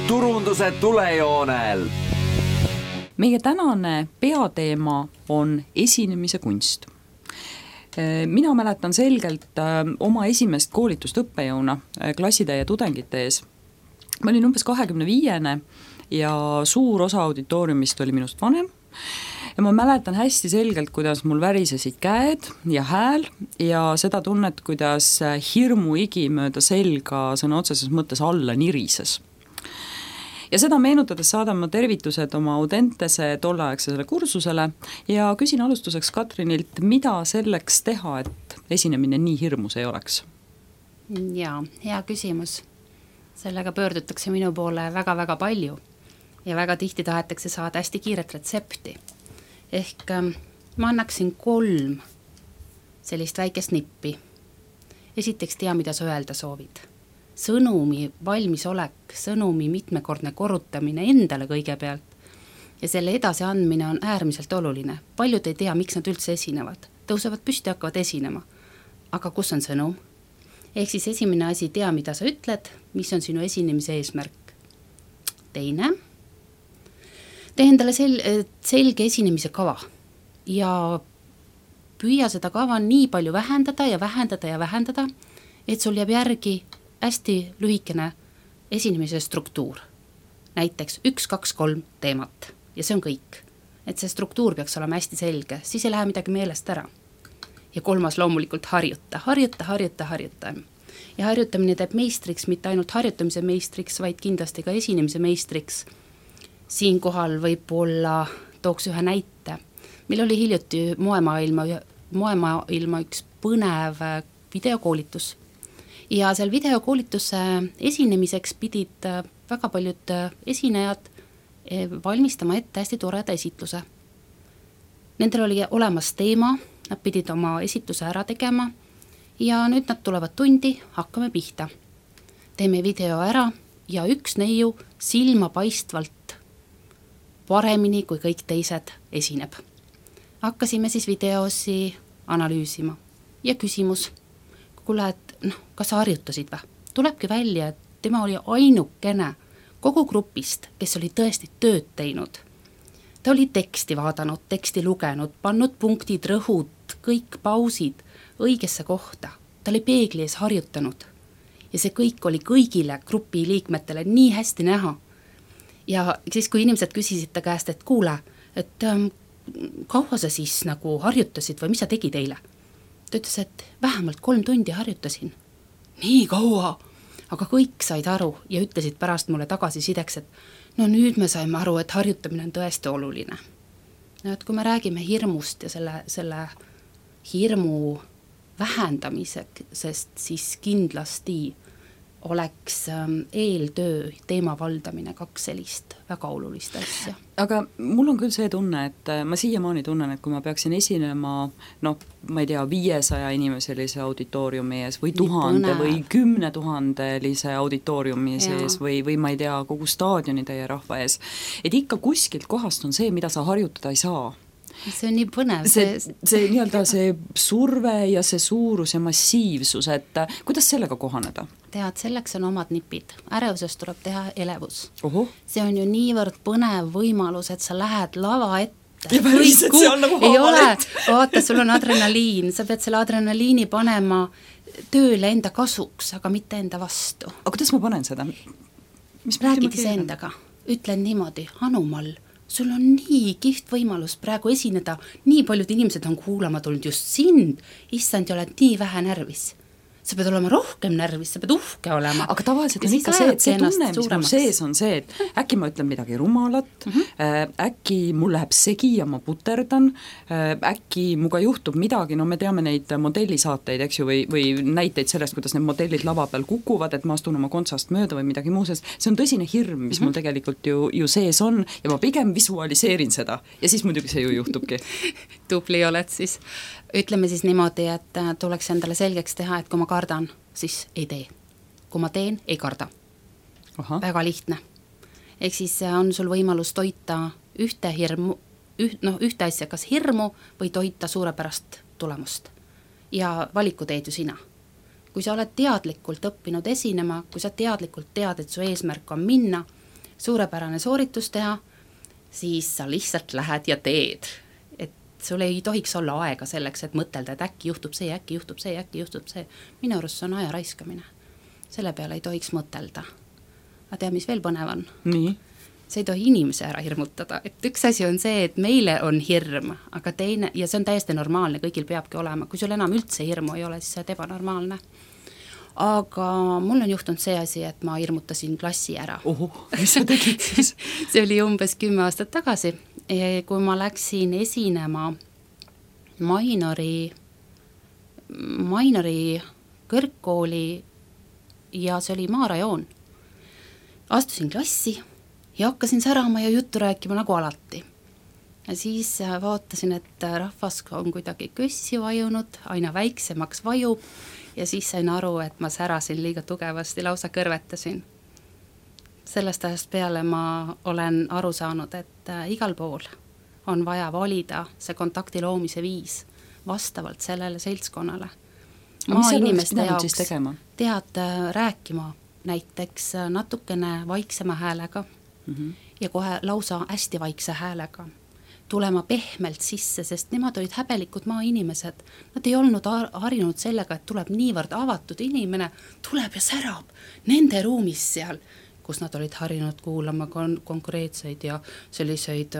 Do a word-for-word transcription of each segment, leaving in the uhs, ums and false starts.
turunduse tulejoonel. Meie tänane peateema on esinemise kunst. Mina mäletan selgelt oma esimest koolitust õppejõuna klasside ja tudengite ees. Ma olin umbes kahekümne viiene ja suur osa auditooriumist oli minust vanem. Ja ma mäletan hästi selgelt, kuidas mul värisesid käed ja hääl ja seda tunnet, kuidas hirmu igi mööda selga sõna otseses mõttes alla nirises. Ja seda meenutades saadan ma tervitused oma Audentese tolleaegsele kursusele ja küsin alustuseks Katrinilt, mida selleks teha, et esinemine nii hirmus ei oleks? Jaa, hea küsimus. Sellega pöördutakse minu poole väga-väga palju ja väga tihti tahetakse saada hästi kiiret retsepti. Ehk ma annaksin kolm sellist väikest nippi. Esiteks tea, mida sa öelda soovid. Sõnumi valmisolek, sõnumi mitmekordne korrutamine endale kõigepealt ja selle edasi andmine on äärmiselt oluline. Paljud ei tea, miks nad üldse esinevad. Tõusevad püsti, hakkavad esinema. Aga kus on sõnum? Ehk siis esimene asi, tea, mida sa ütled, mis on sinu esinemise eesmärk. Teine, tee endale sel- selge esinemise kava ja püüa seda kava nii palju vähendada ja vähendada ja vähendada, et sul jääb järgi hästi lühikene esinemise struktuur. Näiteks üks, kaks, kolm teemat ja see on kõik. Et see struktuur peaks olema hästi selge, siis ei lähe midagi meelest ära. Ja kolmas loomulikult harjuta, harjuta, harjuta, harjuta. Ja harjutamine teeb meistriks, mitte ainult harjutamise meistriks, vaid kindlasti ka esinemise meistriks. Siinkohal võib-olla tooks ühe näite. Meil oli hiljuti moemaailma, moemaailma üks põnev videokoolitus. Ja seal videokoolituse esinemiseks pidid väga paljud esinejad valmistama ette hästi toreda esitluse. Nendel oli olemas teema, nad pidid oma esitluse ära tegema ja nüüd nad tulevad tundi, hakkame pihta. Teeme video ära ja üks neiu silmapaistvalt paremini kui kõik teised esineb. Hakkasime siis videosi analüüsima ja küsimus, kuule, et noh, kas sa harjutasid või? Tulebki välja, et tema oli ainukene kogu grupist, kes oli tõesti tööd teinud. Ta oli teksti vaadanud, teksti lugenud, pannud punktid, rõhud, kõik pausid õigesse kohta. Ta oli peegli ees harjutanud. Ja see kõik oli kõigile grupi liikmetele nii hästi näha. Ja siis, kui inimesed küsisid ta käest, et kuule, et ähm, kaua sa siis nagu harjutasid või mis sa tegid eile? Ta ütles, et vähemalt kolm tundi harjutasin. Nii kaua! Aga kõik said aru ja ütlesid pärast mulle tagasisideks, et no nüüd me saime aru, et harjutamine on tõesti oluline. No, et kui me räägime hirmust ja selle, selle hirmu vähendamisest, siis kindlasti oleks eeltöö teema valdamine kaks sellist väga olulist asja. Aga mul on küll see tunne, et ma siiamaani tunnen, et kui ma peaksin esinema, noh, ma ei tea, viiesaja inimeselise auditooriumi ees või tuhande või kümne tuhandelise auditooriumi ees või, või ma ei tea, kogu staadioni teie rahva ees, et ikka kuskilt kohast on see, mida sa harjutada ei saa. See on nii põnev. See, see, nii-öelda see surve ja see suurus ja massiivsus, et kuidas sellega kohaneda? Tead, selleks on omad nipid. Ärevusest tuleb teha elevus. Oho. See on ju niivõrd põnev võimalus, et sa lähed lava ette. Ja päriselt see on nagu haavalett. Vaata, sul on adrenaliin. Sa pead selle adrenaliini panema tööle enda kasuks, aga mitte enda vastu. Aga kuidas ma panen seda? Räägid ise endaga. Ütlen niimoodi, Hanumall, sul on nii kihvt võimalus praegu esineda, nii paljud inimesed on kuulama tulnud just sind, issand, ja oled nii vähe närvis. Sa pead olema rohkem närvis, sa pead uhke olema. Aga tavaliselt on ikka see, et see tunne, mis mul sees on see, et äkki ma ütlen midagi rumalat, mm-hmm. äh, äkki mul läheb segi ja ma puterdan, äh, äkki muga juhtub midagi, no me teame neid modellisaateid, eks ju, või, või näiteid sellest, kuidas need modellid lava peal kukuvad, et ma astun oma kontsast mööda või midagi muusest. See on tõsine hirm, mis mm-hmm. mul tegelikult ju, ju sees on ja ma pigem visualiseerin seda ja siis muidugi see ju juhtubki. Tubli oled siis. Ütleme siis niimoodi, et tuleks endale selgeks teha, et kui ma kardan, siis ei tee. Kui ma teen, ei karda. Aha. Väga lihtne. Ehk siis on sul võimalus toita ühte, hirmu, üht, no, ühte asja, kas hirmu või toita suurepärast tulemust. Ja valiku teed ju sina. Kui sa oled teadlikult õppinud esinema, kui sa teadlikult tead, et su eesmärk on minna, suurepärane sooritus teha, siis sa lihtsalt lähed ja teed. Et sul ei tohiks olla aega selleks, et mõtelda, et äkki juhtub see, äkki juhtub see, äkki juhtub see. Minu arust see on aja raiskamine. Selle peale ei tohiks mõtelda. Aga tea, mis veel põnev on? Nii? See ei tohi inimese ära hirmutada. Et üks asi on see, et meile on hirm, aga teine, ja see on täiesti normaalne, kõigil peabki olema. Kui sul enam üldse hirmu ei ole, siis see on ebanormaalne. Aga mul on juhtunud see asi, et ma hirmutasin klassi ära. Oho, mis sa tegid siis? See oli umbes kümme aastat tagasi, kui ma läksin esinema Mainori, Mainori kõrgkooli ja see oli maarajoon. Astusin klassi ja hakkasin särama ja juttu rääkima nagu alati. Ja siis vaatasin, et rahvas on kuidagi kössi vajunud, aina väiksemaks vajub ja siis sain aru, et ma särasin liiga tugevasti, lausa kõrvetasin. Sellest ajast peale ma olen aru saanud, et igal pool on vaja valida see kontakti loomise viis vastavalt sellele seltskonnale. Maa inimeste jaoks tead rääkima näiteks natukene vaiksema häälega mm -hmm. ja kohe lausa hästi vaikse häälega. Tulema pehmelt sisse, sest nemad olid häbelikud maa inimesed. Nad ei olnud harinud sellega, et tuleb niivõrd avatud inimene, tuleb ja särab nende ruumis seal, kus nad olid harinud kuulama kon- konkreetseid ja selliseid,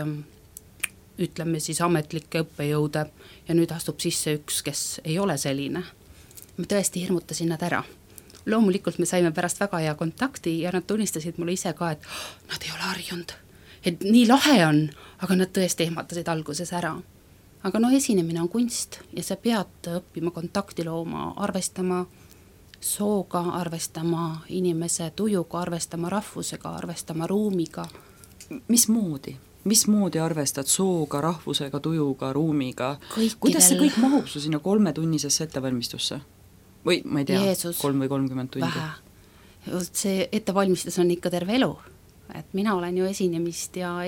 ütleme siis ametlikke õppejõude ja nüüd astub sisse üks, kes ei ole selline. Ma tõesti hirmutasin nad ära. Loomulikult me saime pärast väga hea kontakti ja nad tunnistasid mulle ise ka, et nad ei ole harjunud. Et nii lahe on, aga nad tõesti ehmatasid alguses ära. Aga no esinemine on kunst ja sa pead õppima kontakti looma, arvestama sooga, arvestama inimese tujuga, arvestama rahvusega, arvestama ruumiga. Mismoodi? Mismoodi arvestad sooga, rahvusega, tujuga, ruumiga? Kõikidel... Kuidas see kõik mahub su sinna kolmetunnisesse ettevalmistusse? Või ma ei tea, Jeesus, kolm või kolmkümmend tundi? Vähe. See ettevalmistus on ikka terve elu. Et mina olen ju esinemist ja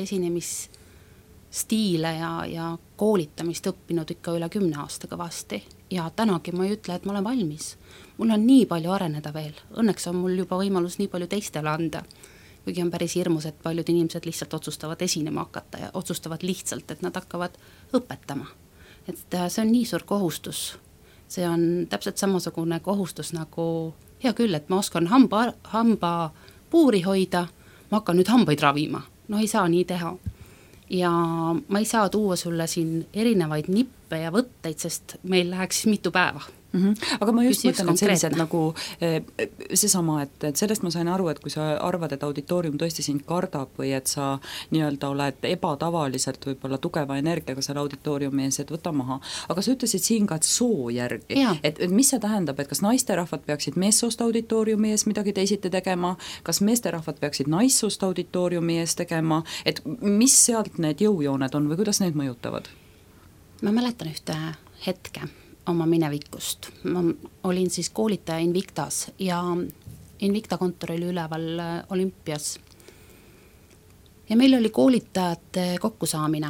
esinemisstiile ja, ja koolitamist õppinud ikka üle kümne aasta kõvasti. Ja tänagi ma ei ütle, et ma olen valmis. Mul on nii palju areneda veel. Õnneks on mul juba võimalus nii palju teistele anda. Kuigi on päris hirmus, et paljud inimesed lihtsalt otsustavad esinema hakata ja otsustavad lihtsalt, et nad hakkavad õpetama. Et see on nii suur kohustus. See on täpselt samasugune kohustus nagu, hea küll, et ma oskan hamba, hamba puuri hoida, ma hakkan nüüd hambaid ravima. No ei saa nii teha. Ja ma ei saa tuua sulle siin erinevaid nippe ja võtteid, sest meil läheks mitu päeva. Mm-hmm. Aga ma just mõtlen, et sellised nagu seesama, et, et sellest ma sain aru, et kui sa arvad, et auditoorium tõesti sind kardab või et sa nii-öelda oled ebatavaliselt võib-olla tugeva energiaga seal auditooriumi ees, et võta maha. Aga sa ütlesid siin ka, et soo järgi, et, et mis see tähendab, et kas naisterahvad peaksid meessoost auditooriumi ees midagi teisiti tegema, kas meesterahvad peaksid naissoost auditooriumi ees tegema, et mis sealt need jõujooned on või kuidas need mõjutavad? Ma mäletan ühte hetke oma minevikust. Ma olin siis koolitaja Invictas ja Invicta kontor oli üleval Olümpias. Ja meil oli koolitajate kokkusaamine.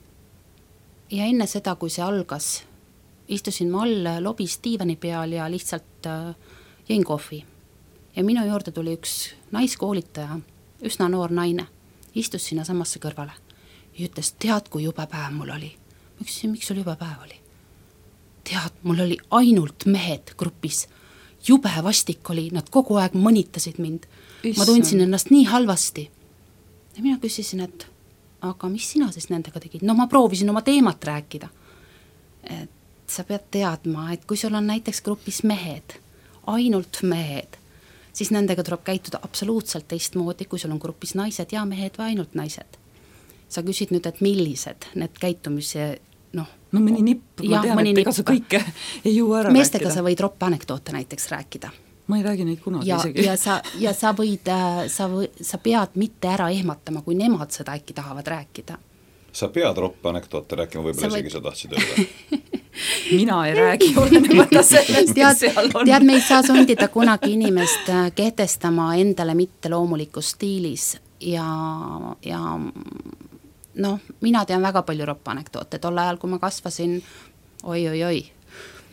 Ja enne seda, kui see algas, istusin ma all lobis diivani peal ja lihtsalt jõin kohvi. Ja minu juurde tuli üks naiskoolitaja, üsna noor naine, istus sinna samasse kõrvale ja ütles, tead, kui jube päev mul oli. Miks, miks sul jube päev oli? Tead, mul oli ainult mehed grupis. Jube vastik oli, nad kogu aeg mõnitasid mind. Issand. Ma tundsin ennast nii halvasti. Ja mina küsisin, et aga mis sina siis nendega tegid? No ma proovisin oma teemat rääkida. Et sa pead teadma, et kui sul on näiteks grupis mehed, ainult mehed, siis nendega tuleb käituda absoluutselt teistmoodi, kui sul on grupis naised ja mehed või ainult naised. Sa küsid nüüd, et millised need käitumise noh, no mõni nipp, ma tean, et ega sa kõike ei jõua ära meestega rääkida. Sa võid roppanekdoote näiteks rääkida. Ma ei räägi neid kunagi ja, isegi. Ja sa, ja sa võid, sa, või, sa pead mitte ära ehmatama, kui nemad seda äkki tahavad rääkida. Sa pead roppanekdoote rääkima, võib-olla isegi võid... sa tahtsid öelda. Mina ei räägi, olenemata sellest, tead, seal on. Tead, me ei saa sundida kunagi inimest kehtestama endale mitte loomulikus stiilis ja, ja noh, mina tean väga palju roppanekdoote. Tol ajal, kui ma kasvasin, oi, oi, oi,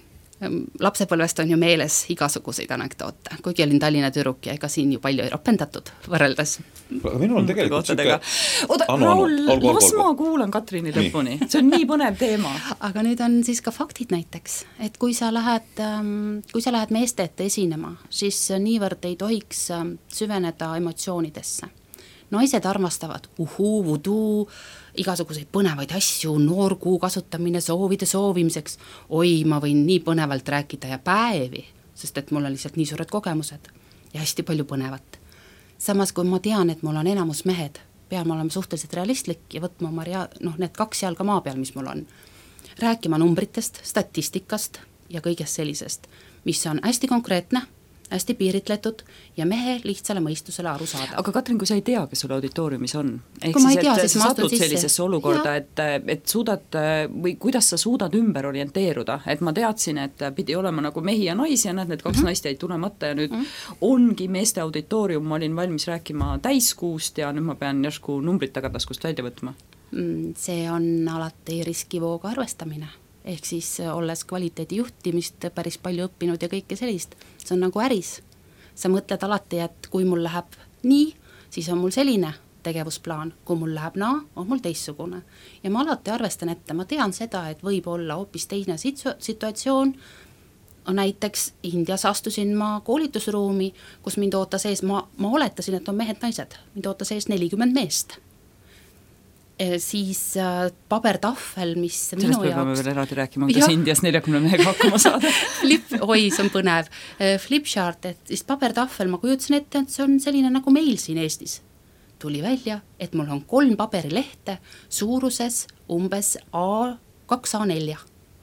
lapsepõlvest on ju meeles igasuguseid anekdoote, kuigi olin Tallinna tüdruk ja ega siin ju palju ei rapendatud võrreldes. Aga minul on tegelikult süke... oota, Raul, las ma kuulan Katrini lõpuni, see on nii põnev teema. Aga nüüd on siis ka faktid näiteks, et kui sa lähed, kui sa lähed meeste ette esinema, siis niivõrd ei tohiks süveneda emotsioonidesse. Naised armastavad uhuu, vuduu, igasuguseid põnevaid asju, noorkuu kasutamine soovide soovimiseks. Oi, ma võin nii põnevalt rääkida ja päevi, sest et mul on lihtsalt nii suured kogemused ja hästi palju põnevat. Samas, kui ma tean, et mul on enamus mehed, pean ma olema suhteliselt realistlik ja võtma oma rea- noh, need kaks jalga maa peal, mis mul on. Rääkima numbritest, statistikast ja kõigest sellisest, mis on hästi konkreetne, hästi piiritletud ja mehe lihtsale mõistusele aru saada. Aga Katrin, kui sa ei tea, kes sul auditooriumis on, ehk kui siis, tea, et siis sa satud sellisesse olukorda, et, et suudad, või kuidas sa suudad ümber orienteeruda, et ma teadsin, et pidi olema nagu mehi ja naisi ja need kaks mm-hmm. naist jäid tulemata ja nüüd mm-hmm. ongi meeste auditoorium, ma olin valmis rääkima täiskuust ja nüüd ma pean järsku numbrit tagataskust välja võtma. See on alati riskivooga arvestamine. Ehk siis olles kvaliteedi juhtimist päris palju õppinud ja kõike sellist, see on nagu äris. Sa mõtled alati, et kui mul läheb nii, siis on mul selline tegevusplaan, kui mul läheb naa, on mul teissugune. Ja ma alati arvestan ette, ma tean seda, et võib olla hoopis teine situatsioon, näiteks Indias astusin ma koolitusruumi, kus mind ootas ees, ma, ma oletasin, et on mehed-naised, mind ootas ees nelikümmend meest. Siis pabertahvel, mis sellest minu jaoks... Sellest peame veel eraldi rääkima, kuidas Indias neljakümne mehega hakkama saada. Flip, oi, see on põnev. Flipchart, et siis pabertahvel ma kujutasin ette, et see on selline nagu meil siin Eestis. Tuli välja, et mul on kolm paberilehte suuruses umbes A kaks A neli.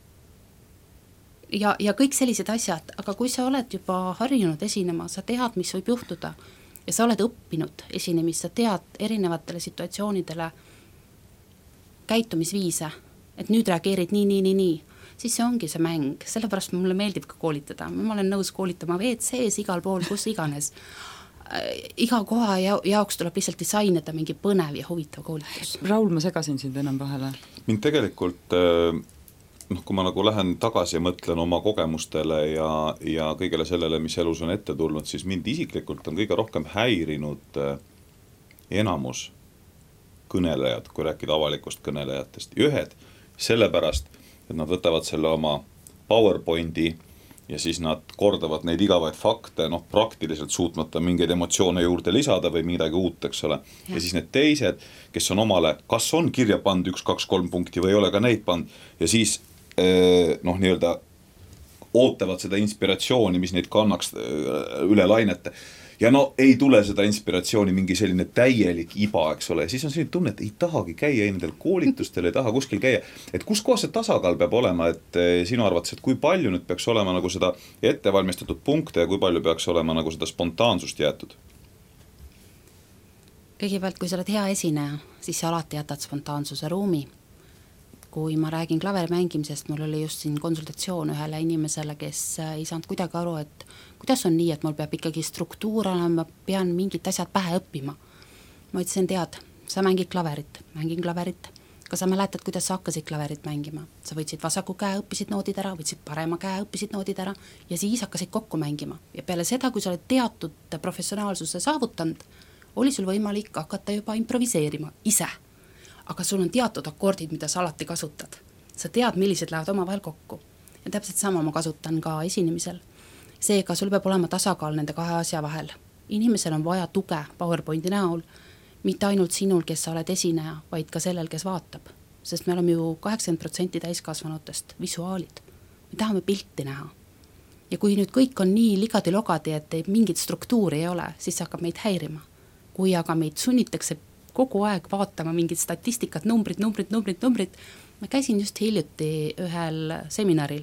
Ja, ja kõik sellised asjad, aga kui sa oled juba harjunud esinema, sa tead, mis võib juhtuda ja sa oled õppinud esinemist, sa tead erinevatele situatsioonidele käitumisviise, et nüüd reageerid nii, nii, nii, nii, siis see ongi see mäng, sellepärast mulle meeldib ka koolitada, ma olen nõus koolitama V C S igal pool, kus iganes. Iga koha jaoks tuleb lihtsalt disainida mingi põnev ja huvitav koolitus. Raul, ma segasin sind enam vahele. Mind tegelikult, noh, kui ma nagu lähen tagasi ja mõtlen oma kogemustele ja, ja kõigele sellele, mis elus on ette tulnud, siis mind isiklikult on kõige rohkem häirinud enamus kõnelejad, kui rääkida avalikust kõnelejatest. Ühed sellepärast, et nad võtavad selle oma PowerPointi ja siis nad kordavad neid igavaid fakte, noh, praktiliselt suutmata mingeid emotsioone juurde lisada või midagi uut, eks ole. Ja, ja siis need teised, kes on omale, kas on kirja pand üks, kaks, kolm punkti või ei ole ka neid pand ja siis noh, nii-öelda ootavad seda inspiratsiooni, mis neid kannaks üle lainete. Ja no ei tule seda inspiratsiooni mingi selline täielik iba, eks ole, ja siis on selline tunne, et ei tahagi käia nendel koolitustel, ei taha kuskil käia, et kus kohas see tasakaal peab olema, et sinu arvates, et kui palju nüüd peaks olema nagu seda ettevalmistatud punkte ja kui palju peaks olema nagu seda spontaansust jäetud? Kõigepealt, kui sa oled hea esineja, siis sa alati jätad spontaansuse ruumi. Kui ma räägin klaveri mängimisest, mul oli just siin konsultatsioon ühele inimesele, kes ei saanud kuidagi aru, et kuidas on nii, et mul peab ikkagi struktuur olema, ma pean mingid asjad pähe õppima. Ma ütlesin, tead, sa mängid klaverit, mängin klaverit. Kas sa mäletad, kuidas sa hakkasid klaverit mängima? Sa võtsid vasaku käe, õppisid noodid ära, võtsid parema käe, õppisid noodid ära ja siis hakkasid kokku mängima. Ja peale seda, kui sa oled teatud professionaalsuse saavutanud, oli sul võimalik hakata juba improviseerima ise. Aga sul on teatud akordid, mida sa alati kasutad. Sa tead, millised lähevad omavahel kokku. Ja täpselt sama ma kasutan ka esinemisel. Seega sul peab olema tasakaal nende kahe asja vahel. Inimesel on vaja tuge PowerPointi näol, mitte ainult sinul, kes sa oled esineja, vaid ka sellel, kes vaatab. Sest me oleme ju kaheksakümmend protsenti täiskasvanutest visuaalid. Me tahame pilti näha. Ja kui nüüd kõik on nii ligadi-logadi, et mingit struktuuri ei ole, siis hakkab meid häirima. Kui aga meid sunnitakse kogu aeg vaatama mingid statistikat, numbrid, numbrid, numbrid, numbrid. Ma käisin just hiljuti ühel seminaril.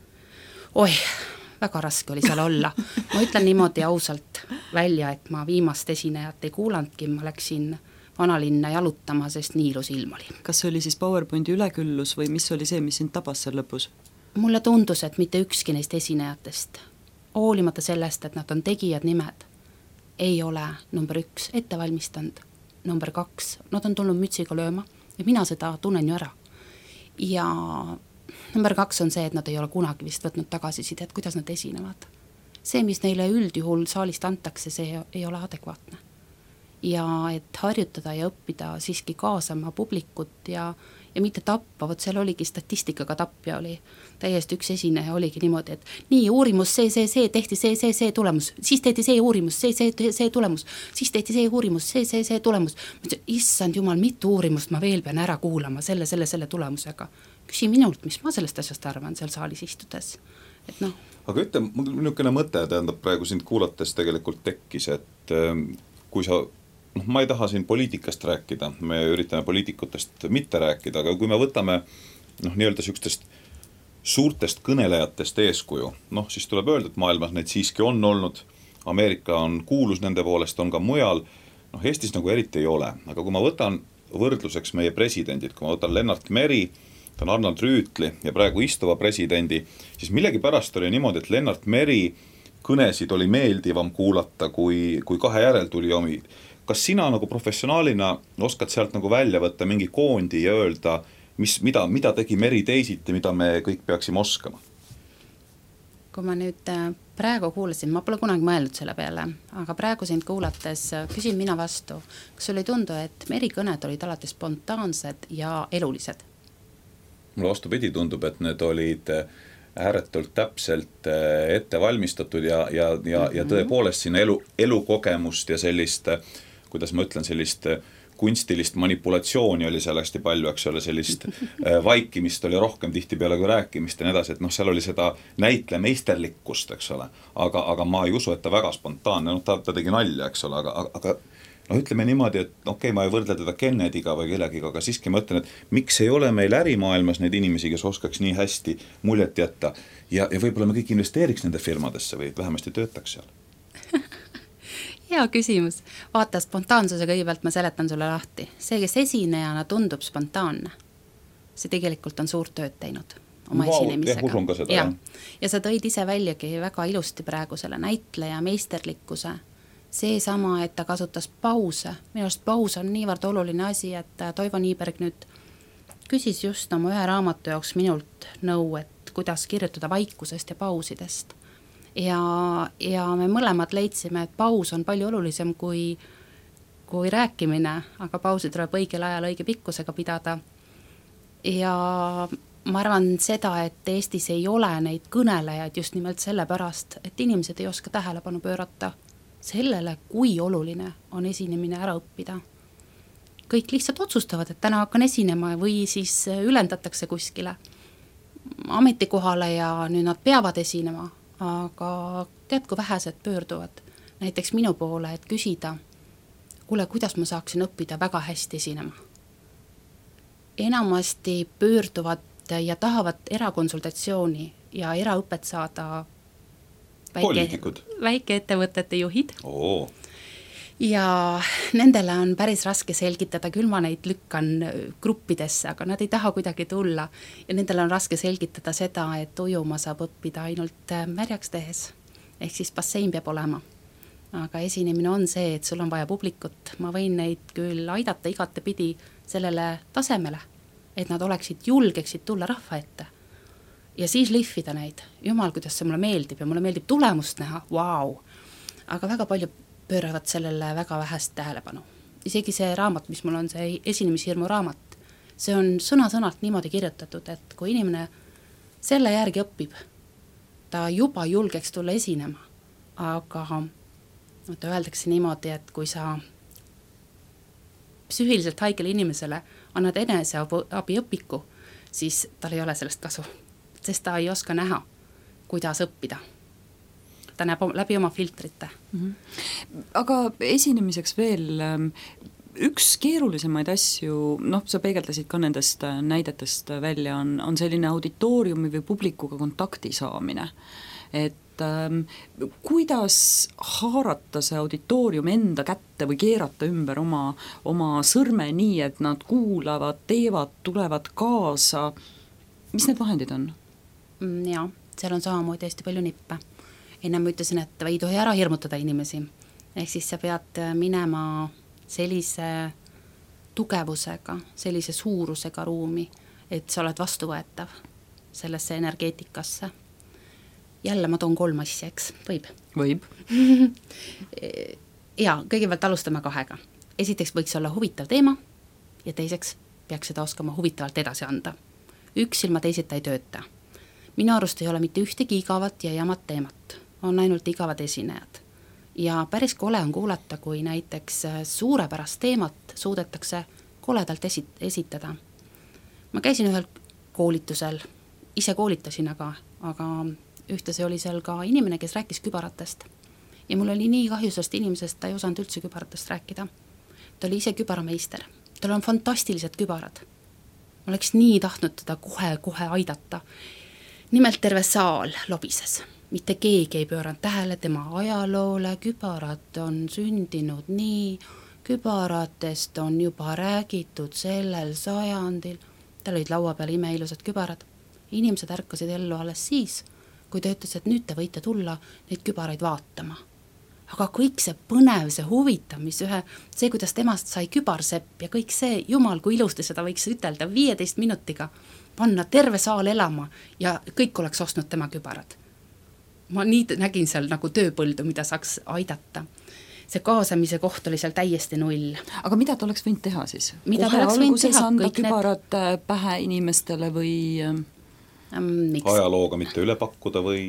Oi, väga raske oli seal olla. Ma ütlen niimoodi ausalt välja, et ma viimast esinejat ei kuulandki, ma läksin vanalinna jalutama, sest nii ilus ilm oli. Kas see oli siis PowerPointi üleküllus või mis oli see, mis sind tabas seal lõpus? Mulle tundus, et mitte ükski neist esinejatest, hoolimata sellest, et nad on tegijad nimed, ei ole number üks ettevalmistanud. Number kaks, nad on tulnud mütsiga lööma ja mina seda tunnen ju ära. Ja number kaks on see, et nad ei ole kunagi vist võtnud tagasisidet, kuidas nad esinevad. See, mis neile üldjuhul saalist antakse, see ei ole adekvaatne. Ja et harjutada ja õppida siiski kaasama publikut ja, ja mitte tappa, vot seal oligi statistikaga tappja oli täiesti üks esineja, oligi niimoodi, et nii uurimus, see, see, see, tehti see, see, see tulemus, siis tehti see uurimus, see, see, see tulemus, siis tehti see uurimus, see, see, see tulemus. Issand jumal, mitu uurimust ma veel pean ära kuulama selle, selle, selle tulemusega. Küsi minult, mis ma sellest asjast arvan seal saalis istudes, et noh. Aga ütle, mul niisugune mõte, tähendab praegu sind kuulates tegelikult tekkis, et kui sa noh, ma ei taha siin poliitikast rääkida, me üritame poliitikutest mitte rääkida, aga kui me võtame noh, nii-öelda sükstest suurtest kõnelejatest eeskuju, noh, siis tuleb öelda, et maailmas neid siiski on olnud, Ameerika on kuulus nende poolest, on ka mujal, noh, Eestis nagu eriti ei ole, aga kui ma võtan võrdluseks meie presidendid, kui ma võtan Lennart Meri, ta on Arnold Rüütli ja praegu istuva presidendi, siis millegi pärast oli niimoodi, et Lennart Meri kõnesid oli meeldivam kuulata kui, kui kahe järel tuli omi. Kas sina nagu professionaalina oskad sealt nagu välja võtta mingi koondi ja öelda, mis, mida, mida tegi Meri teisiti, mida me kõik peaksime oskama? Kui ma nüüd praegu kuulasin, ma pole kunagi mõelnud selle peale, aga praegu sind kuulates küsin mina vastu, kas sul ei tundu, et Meri kõned olid alati spontaansed ja elulised? Mulle vastupidi tundub, et need olid ääretult täpselt ette valmistatud ja, ja, ja, ja tõepoolest sinna elu, elukogemust ja sellist, kuidas ma ütlen, sellist kunstilist manipulatsiooni oli seal hästi palju, eks ole, sellist vaikimist oli rohkem tihtipeale kui rääkimist ja nii edasi, et noh, seal oli seda näitle meisterlikkust, eks ole, aga, aga ma ei usu, et ta väga spontaanne, noh, ta, ta tegi nalja, eks ole, aga, aga no ütleme niimoodi, et okei, okay, ma ei võrdle teda Kennedy'ga või kellegiga, aga siiski ma ütlen, et miks ei ole meil ärimaailmas neid inimesi, kes oskaks nii hästi muljet jätta ja, ja võib-olla me kõik investeeriks nende firmadesse või vähemasti töötaks seal? Hea küsimus. Vaata, spontaansuse kõigepealt ma seletan sulle lahti. See, kes esinejana tundub spontaanne, see tegelikult on suurt tööd teinud oma wow, esinemisega. Jah, usun ka seda. Ja. ja sa tõid ise väljagi väga ilusti praegu selle näitleja meesterlikkuse. See sama, et ta kasutas pause. Minu arust paus on niivõrd oluline asi, et Toivo Niiberg nüüd küsis just oma ühe raamatu jaoks minult nõu, et kuidas kirjutada vaikusest ja pausidest. Ja, ja me mõlemad leidsime, et paus on palju olulisem kui, kui rääkimine, aga pausi tuleb õigel ajal õige pikkusega pidada. Ja ma arvan seda, et Eestis ei ole neid kõnelejaid just nimelt sellepärast, et inimesed ei oska tähelepanu pöörata sellele, kui oluline on esinemine ära õppida. Kõik lihtsalt otsustavad, et täna hakkan esinema või siis ülendatakse kuskile ametikohale ja nüüd nad peavad esinema. Aga tead, kui vähesed pöörduvad näiteks minu poole, et küsida, kuule, kuidas ma saaksin õppida väga hästi esinema. Enamasti pöörduvad ja tahavad erakonsultatsiooni ja eraõpet saada väike, väike ettevõtete juhid. Oo. Ja nendele on päris raske selgitada, küll ma neid lükkan gruppidesse, aga nad ei taha kuidagi tulla. Ja nendele on raske selgitada seda, et ujuma saab õppida ainult märjaks tehes. Ehk siis bassein peab olema. Aga esinemine on see, et sul on vaja publikut. Ma võin neid küll aidata igate pidi sellele tasemele, et nad oleksid julgeksid tulla rahva ette. Ja siis lihvida neid. Jumal, kuidas see mulle meeldib ja mulle meeldib tulemust näha. Vau! Aga väga palju pööravad sellele väga vähest tähelepanu. Isegi see raamat, mis mul on, see esinemishirmu raamat, see on sõna-sõnalt niimoodi kirjutatud, et kui inimene selle järgi õpib, ta juba julgeks tulla esinema, aga ta öeldakse niimoodi, et kui sa psüühiliselt haigele inimesele annad enese abi õpiku, siis tal ei ole sellest kasu, sest ta ei oska näha, kuidas õppida. Ta näeb läbi oma filtrite. Mm-hmm. Aga esinemiseks veel üks keerulisemaid asju, noh, sa peegeldasid ka nendest näidetest välja, on, on selline auditooriumi või publikuga kontakti saamine. Et ähm, kuidas haarata see auditoorium enda kätte või keerata ümber oma, oma sõrme nii, et nad kuulavad, teevad, tulevad kaasa. Mis need vahendid on? Ja, seal on samamoodi hästi palju nippe. Enne ma ütlesin, et ei tohi ära hirmutada inimesi. Ehk siis sa pead minema sellise tugevusega, sellise suurusega ruumi, et sa oled vastuvõetav. sellesse energeetikasse. Jälle ma toon kolm asja, eks? Võib? Võib. Ja, kõigepealt alustame kahega. Esiteks võiks olla huvitav teema ja teiseks peaks seda oskama huvitavalt edasi anda. Üks ilma teiseta ei tööta. Minu arust ei ole mitte ühtegi igavat ja jamat teemat. On ainult igavad esinejad. Ja päris kole on kuulata, kui näiteks suurepärast teemat suudetakse koledalt esit- esitada. Ma käisin ühel koolitusel, ise koolitasin, aga, aga ühtlasi oli seal ka inimene, kes rääkis kübaratest. Ja mul oli nii kahju sellest inimesest, ta ei osanud üldse kübaratest rääkida. Ta oli ise kübarameister. Tal on fantastilised kübarad. Ma oleks nii tahtnud teda kohe-kohe aidata. Nimelt terve saal lobises. Mitte keegi ei pööranud tähele tema ajaloole, kübarat on sündinud nii, kübaratest on juba räägitud sellel sajandil. Tal olid laua peal imeilusad kübarad. Inimesed ärkasid ellu alles siis, kui ta ütles, et nüüd te võite tulla neid kübaraid vaatama. Aga kõik see põnev, see huvitav, mis ühe, see, kuidas temast sai kübarsepp ja kõik see, jumal, kui ilusti seda võiks ütelda viieteist minutiga, panna terve saal elama ja kõik oleks ostnud tema kübarad. Ma nii nägin seal nagu tööpõldu, mida saaks aidata. See kaasamise koht oli seal täiesti null. Aga mida ta oleks võinud teha siis? Mida ta oleks võinud teha? Anda kübarad need... pähe inimestele või... Um, ajalooga mitte üle pakkuda või...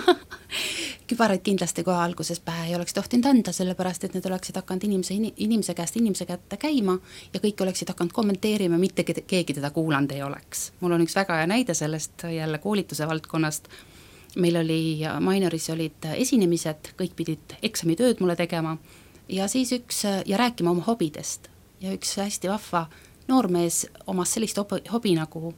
Kübaraid kindlasti kohe alguses pähe ei oleks tohtinud anda, sellepärast, et need oleksid hakanud inimese, inimese käest inimese kätte käima ja kõik oleksid hakanud kommenteerima, mitte keegi teda kuulanud ei oleks. Mul on üks väga hea näide sellest jälle koolituse valdkonnast. Meil oli, Mainoris olid esinemised, kõik pidid eksamitööd mulle tegema ja siis üks, ja rääkima oma hobidest. Ja üks hästi vahva noormees omas sellist hobi nagu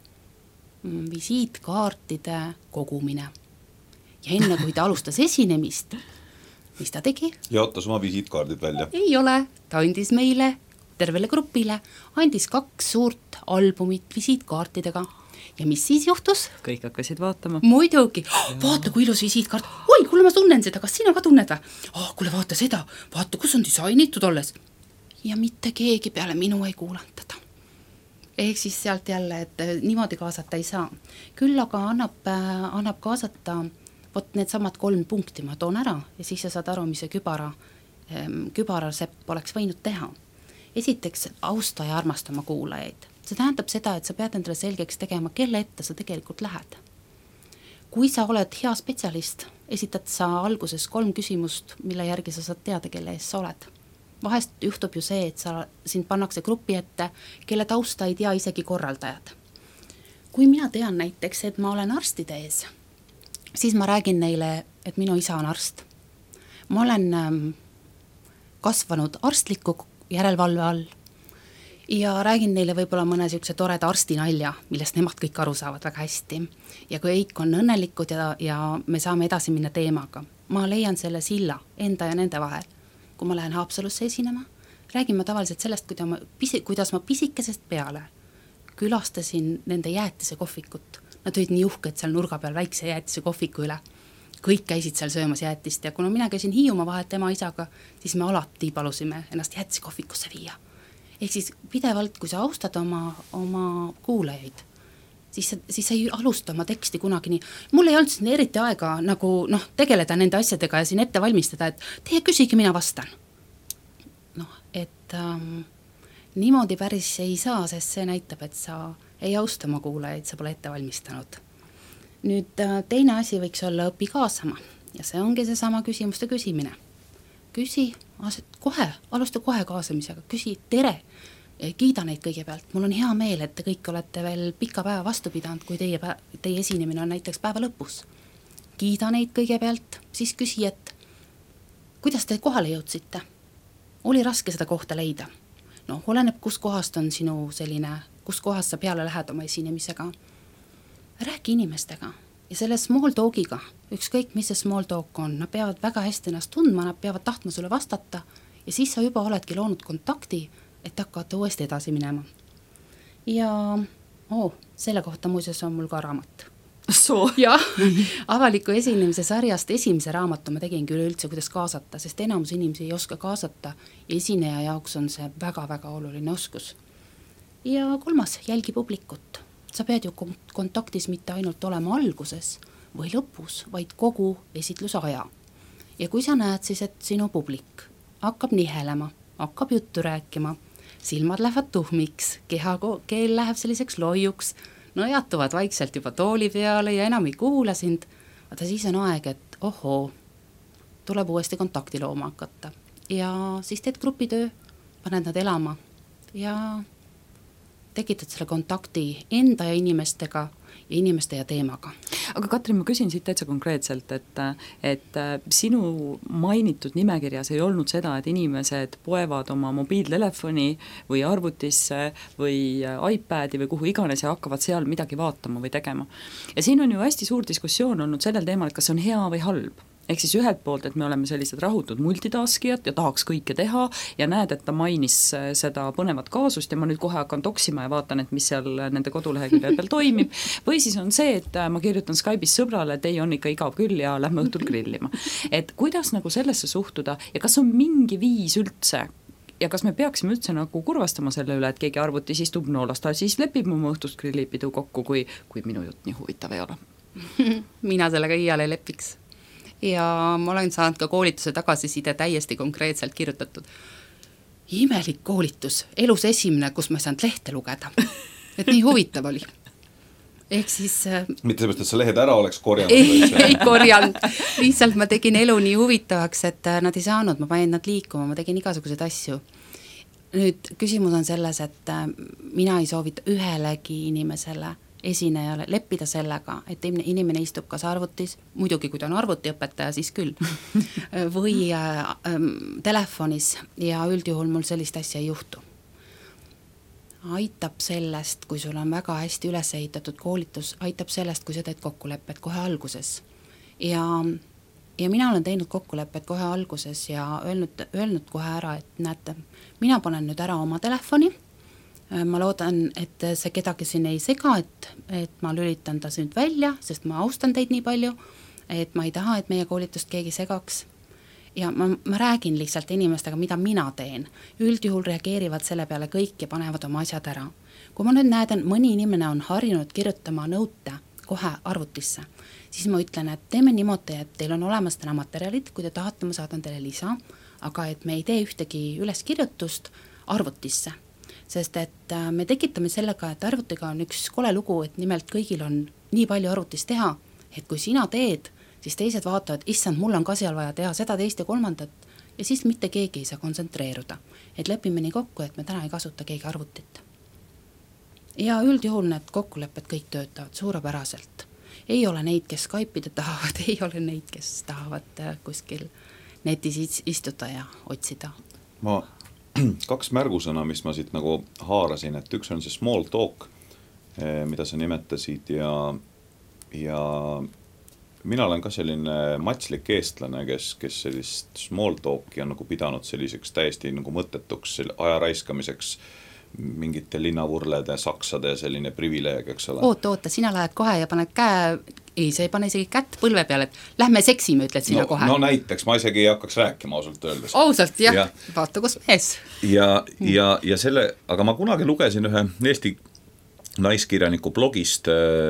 visiitkaartide kogumine. Ja enne, kui ta alustas esinemist, mis ta tegi? Jaotas oma visiitkaardid välja. Ei ole, ta andis meile, tervele grupile, andis kaks suurt albumit visiitkaartidega. Ja mis siis juhtus? Kõik hakkasid vaatama. Muidugi, vaata kui ilus visiitkaart. Oi, kuule, ma tunnen seda, kas sina ka tunned või? Oh, kuule, vaata seda, vaata, kus on disainitud alles. Ja mitte keegi peale minu ei kuulanud teda. Ehk siis sealt jälle, et niimoodi kaasata ei saa. Küll aga annab, annab kaasata vot need samad kolm punkti ma toon ära ja siis sa saad aru, mis see kübara, kübarasepp oleks võinud teha. Esiteks, austa ja armasta oma kuulajaid. See tähendab seda, et sa pead endale selgeks tegema, kelle ette sa tegelikult lähed. Kui sa oled hea spetsialist, esitad sa alguses kolm küsimust, mille järgi sa saad teada, kelle ees sa oled. Vahest juhtub ju see, et sa, sind pannakse grupi ette, kelle tausta ei tea isegi korraldajad. Kui mina tean näiteks, et ma olen arstide ees, siis ma räägin neile, et minu isa on arst. Ma olen ähm, kasvanud arstliku järelevalve all ja räägin neile võib-olla mõne siukse toreda arstinalja, millest nemad kõik aru saavad väga hästi. Ja kui kõik on õnnelikud ja, ja me saame edasi minna teemaga, ma leian selle silla enda ja nende vahel. Kui ma lähen Haapsalusse esinema, räägin ma tavaliselt sellest, kuidas ma, pisi, kuidas ma pisikesest peale külastasin nende jäätise kohvikut. Nad olid nii uhked seal nurga peal väikse jäätise kohviku üle. Kõik käisid seal söömas jäätist ja kuna mina käisin Hiiumaa vahet tema isaga, siis me alati palusime ennast jäätise kohvikusse viia. Ehk siis pidevalt, kui sa austad oma, oma kuulajaid, siis, siis sa ei alusta oma teksti kunagi nii. Mul ei olnud siin eriti aega nagu, noh, tegeleda nende asjadega ja siin ette valmistada, et teie küsige, mina vastan. Noh, et ähm, niimoodi päris ei saa, sest see näitab, et sa ei austa oma kuulajaid, sa pole ette valmistanud. Nüüd teine asi võiks olla õpi kaasama ja see ongi see sama küsimuste küsimine. Küsi, kohe, alusta kohe kaasamisega, küsi tere, kiida neid kõigepealt. Mul on hea meel, et te kõik olete veel pika päeva vastu pidanud, kui teie, teie esinemine on näiteks päeva lõpus. Kiida neid kõigepealt, siis küsi, et kuidas te kohale jõudsite? Oli raske seda kohta leida? No, oleneb, kus kohast on sinu selline, kus kohast sa peale lähed oma esinemisega. Räägi inimestega ja selle small talkiga, ükskõik mis see small talk on, nad peavad väga hästi ennast tundma, nad peavad tahtma sulle vastata ja siis sa juba oledki loonud kontakti, et hakkate uuesti edasi minema. Ja oh, selle kohta muuseas on mul ka raamat. Soo. Ja avaliku esinemise sarjast esimese raamatu ma tegin küll üldse, kuidas kaasata, sest enamus inimesi ei oska kaasata ja esineja jaoks on see väga-väga oluline oskus. Ja kolmas, jälgi publikut. sa pead ju kontaktis mitte ainult olema alguses või lõpus, vaid kogu esitluse aja. Ja kui sa näed siis, et sinu publik hakkab nihelema, hakkab juttu rääkima, silmad lähevad tuhmiks, keha keel läheb selliseks loiuks, nõjatuvad vaikselt juba tooli peale ja enam ei kuula sind, vaata siis on aeg, et ohoo, tuleb uuesti kontakti looma hakata. Ja siis teed grupitöö, paned nad elama ja tekitad selle kontakti enda ja inimestega ja inimeste ja teemaga. Aga Katrin, ma küsin siit täitsa konkreetselt, et, et sinu mainitud nimekirjas ei olnud seda, et inimesed poevad oma mobiiltelefoni või arvutisse või iPadi või kuhu iganes ja hakkavad seal midagi vaatama või tegema. Ja siin on ju hästi suur diskussioon olnud sellel teemal, et kas see on hea või halb. Ehk siis ühelt poolt, et me oleme sellised rahutud multitaskijad ja tahaks kõike teha ja näed, et ta mainis seda põnevat kaasust ja ma nüüd kohe hakkan toksima ja vaatan, et mis seal nende kodulehekülje peal toimib. Või siis on see, et ma kirjutan Skype'is sõbrale, et ei on ikka igav küll ja lähme õhtul grillima. Et kuidas nagu sellesse suhtuda ja kas on mingi viis üldse ja kas me peaksime üldse nagu kurvastama selle üle, et keegi arvutis istub, no las ta siis lepib mu õhtust grillipidu kokku, kui, kui minu jutt nii huvitav ei ole. Mina sellega iial ei lepiks. Ja ma olen saanud ka koolituse tagasiside täiesti konkreetselt kirjutatud. Imelik koolitus, elus esimene, kus ma ei saanud lehte lugeda. Et nii huvitav oli. Ehk siis... mitte seepärast, et sa lehed ära oleks korjanud? Ei, ei korjanud. Lihtsalt ma tegin elu nii huvitavaks, et nad ei saanud, ma panin nad liikuma, ma tegin igasuguseid asju. Nüüd küsimus on selles, et mina ei soovita ühelegi inimesele esinejale leppida sellega, et inimene istub kas arvutis, muidugi kui ta on arvutiõpetaja, siis küll, või äh, äh, telefonis ja üldjuhul mul sellist asja ei juhtu. Aitab sellest, kui sul on väga hästi üles ehitatud koolitus, aitab sellest, kui sa teed kokkulepped kohe alguses. Ja, ja mina olen teinud kokkulepped kohe alguses ja öelnud, öelnud kohe ära, et näete, mina panen nüüd ära oma telefoni, ma loodan, et see kedagi siin ei sega, et, et ma lülitan ta nüüd välja, sest ma austan teid nii palju, et ma ei taha, et meie koolitust keegi segaks. Ja ma, ma räägin lihtsalt inimestega, mida mina teen. Üldjuhul reageerivad selle peale kõik ja panevad oma asjad ära. Kui ma nüüd näedan, mõni inimene on harjunud kirjutama nõute kohe arvutisse, siis ma ütlen, et teeme niimoodi, et teil on olemas täna materjalid, kui te tahate, ma saadan teile lisa, aga et me ei tee ühtegi üleskirjutust arvutisse. Sest et me tekitame sellega, et arvutiga on üks kole lugu, et nimelt kõigil on nii palju arvutis teha, et kui sina teed, siis teised vaatavad, issand, mul on ka seal vaja teha seda, teist ja kolmandat ja siis mitte keegi ei saa kontsentreeruda. Et lepime nii kokku, et me täna ei kasuta keegi arvutit. Ja üldjuhul need kokkulepped kõik töötavad suurepäraselt. Ei ole neid, kes Skype'ide tahavad, ei ole neid, kes tahavad kuskil netis istuda ja otsida. Ma kaks märgusõna, mis ma siit nagu haarasin, et üks on see small talk, mida sa nimetasid ja, ja mina olen ka selline matslik eestlane, kes, kes sellist small talki on nagu pidanud selliseks täiesti nagu mõttetuks aja raiskamiseks mingite linnavurlede, saksade selline privileeg, eks ole. Oota, oota, sina lähed kohe ja paned käe, ei, sa ei pane isegi kätt põlve peale, et lähme seksime, ütled sina no, kohe. No näiteks, ma isegi ei hakkaks rääkima ausalt öeldes. Ausalt, jah, ja, vaata kus mees. Ja, ja, ja selle, aga ma kunagi lugesin ühe Eesti naiskirjaniku blogist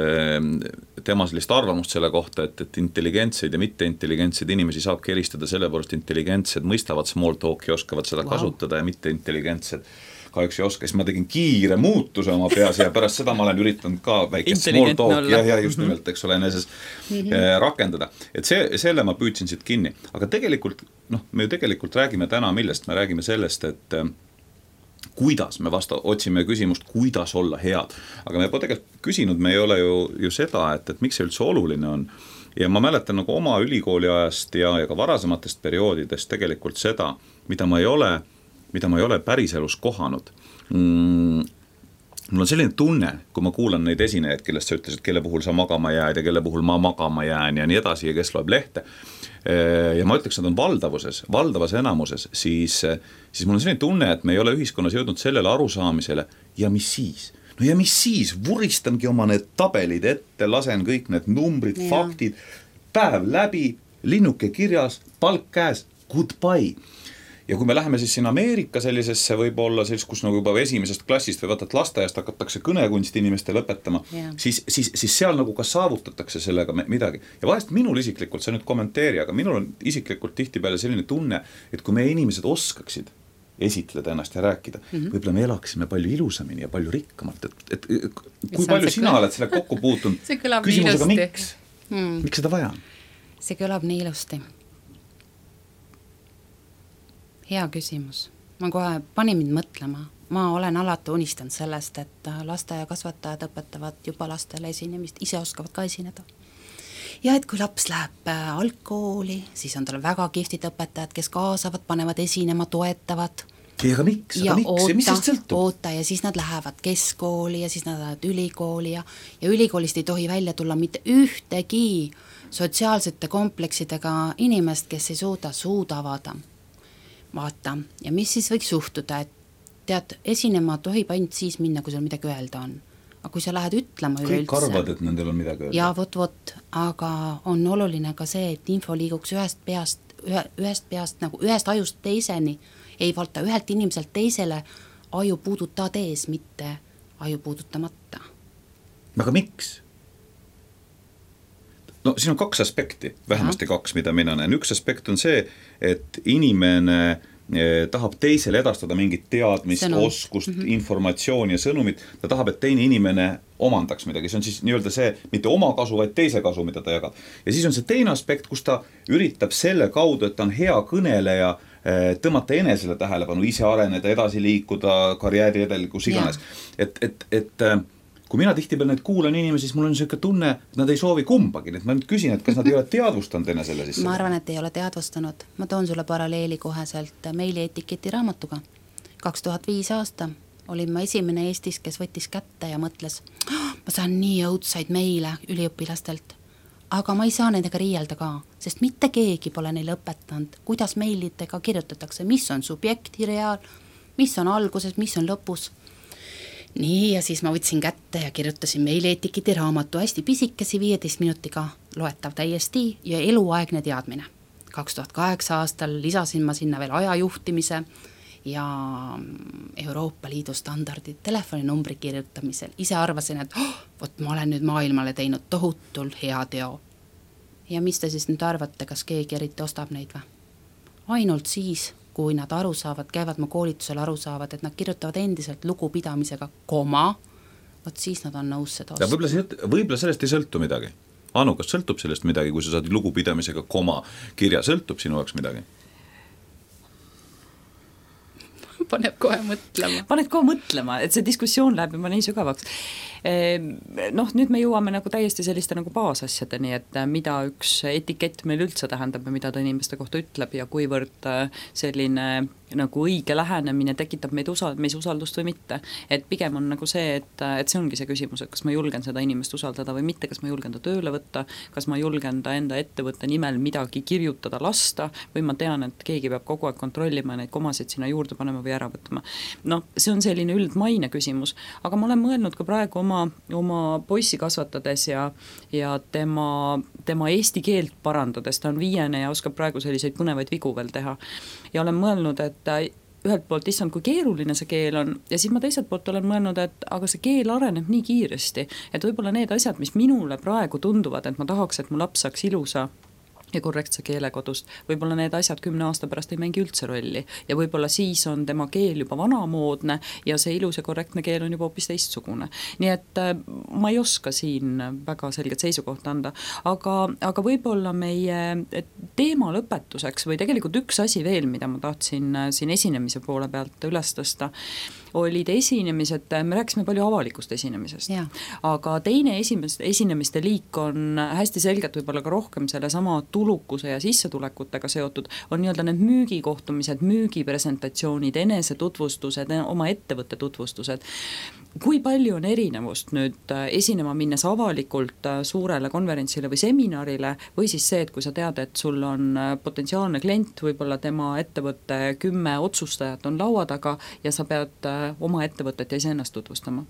tema sellist arvamust selle kohta, et, et intelligentseid ja mitteintelligentseid inimesi saabki eristada sellepärast intelligentsed, mõistavad small talki, oskavad seda wow. kasutada ja mitteintelligentsed kahjuks ei oska, siis ma tegin kiire muutuse oma peas ja pärast seda ma olen üritanud ka väikest small talk ja, ja just nimelt, eks ole, eneses mm-hmm. eh, rakendada. Et see, selle ma püüdsin siit kinni. Aga tegelikult, noh, me ju tegelikult räägime täna, millest me räägime sellest, et eh, kuidas me vasta, otsime küsimust, kuidas olla head. Aga me pole tegelikult küsinud, me ei ole ju, ju seda, et, et miks see üldse oluline on. Ja ma mäletan nagu oma ülikooli ajast ja, ja ka varasematest perioodidest tegelikult seda, mida ma ei ole mida ma ei ole päriselus kohanud. Mm, mul on selline tunne, kui ma kuulan neid esinejaid, kellest sa ütlesid, kelle puhul sa magama jääd ja kelle puhul ma magama jään ja nii edasi ja kes loeb lehte. Ja ma ütleks, nad on valdavuses, valdavas enamuses, siis, siis mul on selline tunne, et me ei ole ühiskonnas jõudnud sellele arusaamisele ja mis siis? No ja mis siis? Vuristangi oma need tabelid ette, lasen kõik need numbrid, ja. faktid, päev läbi, linnuke kirjas, palk käes, goodbye. ja kui me läheme siis siin Ameerika sellisesse võib-olla sellist, kus nagu juba esimesest klassist või võtad lasteaiast hakatakse kõnekunsti inimestele õpetama, yeah. siis, siis, siis seal nagu ka saavutatakse sellega midagi. Ja vahest minul isiklikult, sa nüüd kommenteeri, aga minul on isiklikult tihtipeale selline tunne, et kui meie inimesed oskaksid esitleda ennast ja rääkida, mm-hmm. võib-olla me elaksime palju ilusamini ja palju rikkamalt, et, et kui palju sina kõl... oled selle kokku puutunud küsimusega, miks? Mm. Miks seda vaja on? See kõlab nii ilusti. Hea küsimus. Ma kohe panin mind mõtlema. Ma olen alati unistanud sellest, et laste ja kasvatajad õpetavad juba lastele esinemist, ise oskavad ka esineda. Ja et kui laps läheb algkooli, siis on tal väga kihvtid õpetajad, kes kaasavad, panevad esinema, toetavad. Ja aga miks? Ja, aga miks? oota, ja mis sellest sõltub? Oota, ja siis nad lähevad keskkooli ja siis nad lähevad ülikooli ja, ja ülikoolist ei tohi välja tulla mitte ühtegi sotsiaalsete kompleksidega inimest, kes ei suuda suud avada. Vaata, ja mis siis võiks suhtuda, et tead, esinema tohib ainult siis minna, kui sul midagi öelda on. Aga kui sa lähed ütlema üleüldse... Kõik arvad, et nendel on midagi öelda. Ja vot, vot, aga on oluline ka see, et info liiguks ühest peast, ühe, ühest peast, nagu ühest ajust teiseni, ei valta ühelt inimeselt teisele aju puudutad ees, mitte aju puudutamata. Aga miks? No siin on kaks aspekti, vähemasti Aha. kaks, mida mina näen. Üks aspekt on see, et inimene eh, tahab teisele edastada mingit teadmist, Sõnum. oskust, mm-hmm. informatsiooni ja sõnumit. Ta tahab, et teine inimene omandaks midagi. See on siis nii-öelda see, mitte oma kasu, vaid teise kasu, mida ta jagab. Ja siis on see teine aspekt, kus ta üritab selle kaudu, et ta on hea kõneleja, eh, tõmmata enesele tähelepanu, ise areneda, edasi liikuda, karjääri edel, kus iganes. Et, et, et kui mina tihtipeal neid kuulan inimesi, siis mul on selline tunne, et nad ei soovi kumbagi. Nii et ma nüüd küsin, et kas nad ei ole teadvustanud enne selle sisse? Ma arvan, et ei ole teadvustanud. Ma toon sulle paralleeli koheselt meili etiketi raamatuga. kaks tuhat viis aasta olin ma esimene Eestis, kes võttis kätte ja mõtles, ma saan nii õudsaid meile üliõpilastelt, aga ma ei saa nendega riielda ka, sest mitte keegi pole neile õpetanud, kuidas meilitega kirjutatakse, mis on subjekti reaal, mis on alguses, mis on lõpus. Nii, ja siis ma võtsin kätte ja kirjutasin meili etiketi raamatu hästi pisikesi viieteist minutiga loetav täiesti ja eluaegne teadmine. kaks tuhat kaheksa aastal lisasin ma sinna veel ajajuhtimise ja Euroopa Liidu standardid telefoninumbri kirjutamisel. Ise arvasin, et oh, võt, ma olen nüüd maailmale teinud tohutul hea teo. Ja mis te siis nüüd arvate, kas keegi eriti ostab neid või? Ainult siis, kui nad aru saavad, käivad mu koolitusel aru saavad, et nad kirjutavad endiselt lugupidamisega koma, võt siis nad on nõus seda ostma. Võib-olla, võib-olla sellest ei sõltu midagi. Anu, kas sõltub sellest midagi, kui sa saad lugupidamisega koma kirja, sõltub sinu jaoks midagi? Paneb kohe mõtlema. Paned kohe mõtlema, et see diskussioon läheb juba nii sügavaks. Noh, nüüd me jõuame nagu täiesti selliste nagu baasasjadeni, et mida üks etikett meil üldse tähendab ja mida ta inimeste kohta ütleb ja kuivõrd selline nagu õige lähenemine tekitab meid usa, meis usaldust või mitte. Et pigem on nagu see, et, et see ongi see küsimus, et kas ma julgen seda inimest usaldada või mitte, kas ma julgen ta tööle võtta, kas ma julgen ta enda ettevõtte nimel midagi kirjutada lasta või ma tean, et keegi peab kogu aeg kontrollima ja neid komasid sinna juurde panema või ära võtma. No, see on selline üldmaine küsimus, aga ma olen mõelnud ka praegu oma, oma poissi kasvatades ja, ja tema, tema eesti keelt parandades, ta on viiene ja oskab praegu selliseid põnevaid vigu veel teha. Ja olen mõelnud, et ühelt poolt, issand, kui keeruline see keel on ja siis ma teiselt poolt olen mõelnud, et aga see keel areneb nii kiiresti, et võib-olla need asjad, mis minule praegu tunduvad, et ma tahaks, et mu laps saaks ilusa ja korrektse keele kodust, võib-olla need asjad kümne aasta pärast ei mängi üldse rolli ja võib-olla siis on tema keel juba vanamoodne ja see ilus ja korrektne keel on juba hoopis teistsugune. Nii et ma ei oska siin väga selget seisukohta anda, aga, aga võib-olla meie teema lõpetuseks või tegelikult üks asi veel, mida ma tahtsin siin esinemise poole pealt üles tõsta, olid esinemised, me rääkisime palju avalikust esinemisest, ja. Aga teine esimest, esinemiste liik on hästi selgelt võib-olla ka rohkem selle sama tulukuse ja sissetulekutega seotud, on nii-öelda need müügikohtumised, müügipresentatsioonid, enese tutvustused, oma ettevõtte tutvustused. Kui palju on erinevust nüüd esinema minnes avalikult suurele konverentsile või seminarile või siis see, et kui sa tead, et sul on potentsiaalne klient, võib-olla tema ettevõtte kümme otsustajat on laua taga ja sa pead oma ettevõtet ja iseennast tutvustama?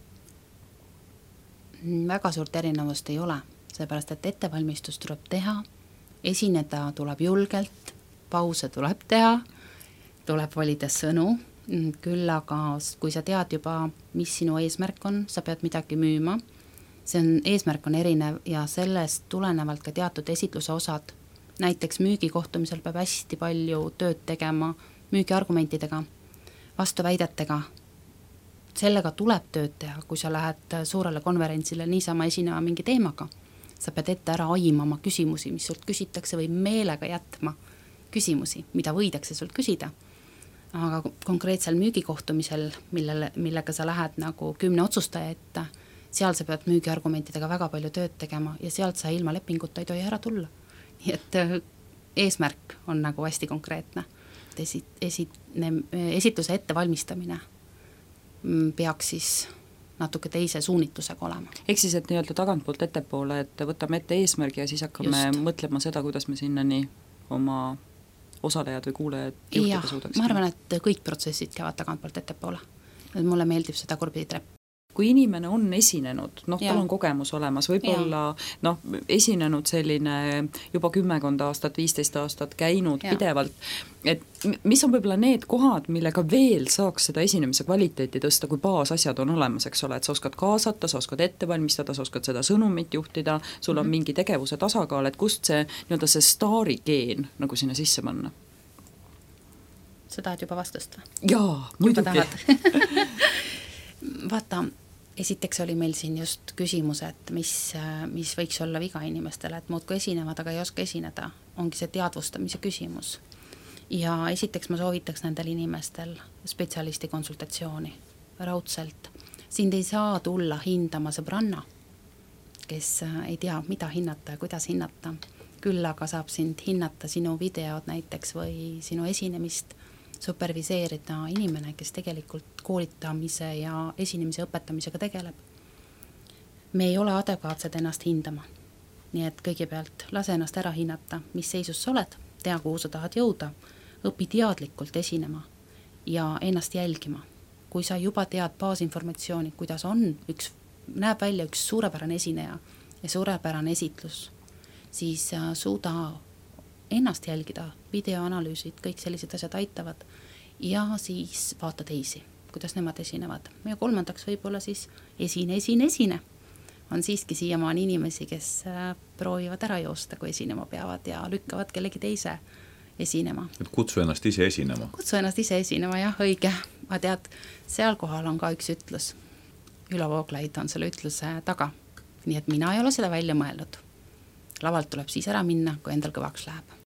Väga suurt erinevust ei ole, seepärast et ettevalmistus tuleb teha, esineda tuleb julgelt, pause tuleb teha, tuleb valida sõnu, küll aga kui sa tead juba, mis sinu eesmärk on, sa pead midagi müüma, see on, eesmärk on erinev ja sellest tulenevalt ka teatud esitluse osad. Näiteks müügikohtumisel peab hästi palju tööd tegema müügiargumentidega, vastuväidetega. Sellega tuleb tööd teha, kui sa lähed suurele konverentsile niisama esinema mingi teemaga. Sa pead ette ära aimama küsimusi, mis sult küsitakse või meelega jätma küsimusi, mida võidakse sult küsida. Aga konkreetsel müügikohtumisel, millele, millega sa lähed nagu kümne otsustaja ette, seal sa pead müügiargumentidega väga palju tööd tegema ja sealt sa ilma lepinguta ei tohi ära tulla. Nii et eesmärk on nagu hästi konkreetne. Esi, esine, esitluse ettevalmistamine peaks siis natuke teise suunitlusega olema. Ehk siis, et nii-öelda tagantpoolt ettepoole, et võtame ette eesmärgi ja siis hakkame Just. mõtlema seda, kuidas me sinnani oma osalejad või kuulajad juhtida suudaksime. Ma arvan, et kõik protsessid käivad tagantpoolt ettepoole. Mulle meeldib seda korpiditrepp. Kui inimene on esinenud, noh, tal on kogemus olemas, võib-olla noh, esinenud selline juba kümmekond aastat, viisteist aastat käinud ja. pidevalt, et mis on võib-olla need kohad, millega veel saaks seda esinemise kvaliteeti tõsta, kui baasasjad on olemas, eks ole, et sa oskad kaasata, sa oskad ette valmistada, sa oskad seda sõnumit juhtida, sul on mm-hmm. mingi tegevuse tasakaal, et kust see, nii-öelda see staarigeen nagu sinna sisse panna? Sa tahad juba vastust? Jaa, muidugi. Vaata, esiteks oli meil siin just küsimus, et mis, mis võiks olla viga inimestele, et muudku esinevad, aga ei oska esineda, ongi see teadvustamise küsimus. Ja esiteks ma soovitaks nendel inimestel spetsialisti konsultatsiooni raudselt. Sind ei saa tulla hindama sõbranna, kes ei tea, mida hinnata ja kuidas hinnata. Küll aga saab sind hinnata sinu videod näiteks või sinu esinemist superviseerida inimene, kes tegelikult koolitamise ja esinemise õpetamisega tegeleb. Me ei ole adekvaatsed ennast hindama. Nii et kõigepealt lase ennast ära hinnata, mis seisus sa oled, tea, kuhu sa tahad jõuda, õpi teadlikult esinema ja ennast jälgima. Kui sa juba tead baasinformatsiooni, kuidas on, üks, näeb välja üks suurepärane esineja ja suurepärane esitlus, siis suuda ennast jälgida, videoanalüüsid, kõik sellised asjad aitavad ja siis vaata teisi, kuidas nemad esinevad. Ja kolmandaks võib-olla siis esine, esine, esine. On siiski siiamaani inimesi, kes proovivad ära joosta, kui esinema peavad ja lükkavad kellegi teise esinema. Et kutsu ennast ise esinema. Kutsu ennast ise esinema, jah, õige. Ma tead, seal kohal on ka üks ütlus. Ülo Vooglaid on selle ütluse taga. Nii et mina ei ole seda välja mõelnud. Lavalt tuleb siis ära minna, kui endal kõvaks läheb.